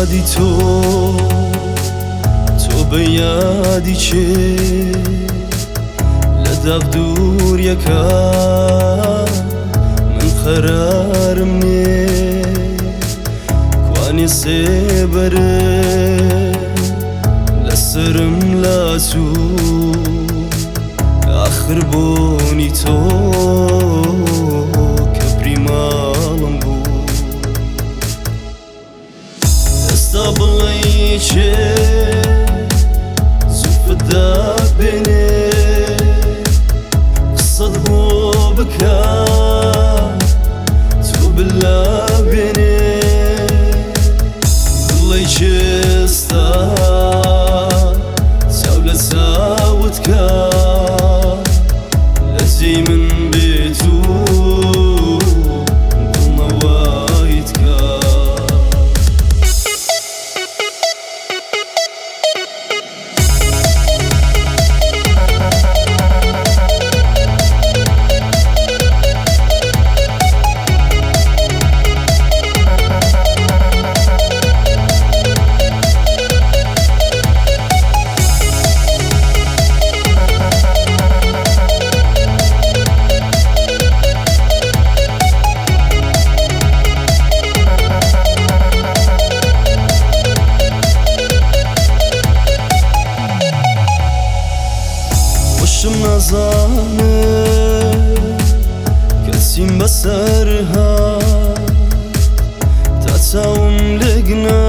یادی تو به یادی چه لدف دور یکا من قرارم نیه کوانی سبره لسرم لاسو آخر بونی تو کبری مالم بو استابلی چه زفدا بینه قصد بو بکا تو بلا بینه دلی چستا ساول ساوت کا لزی من بیتو نزانه کسیم بسرها تا تاوم لگنا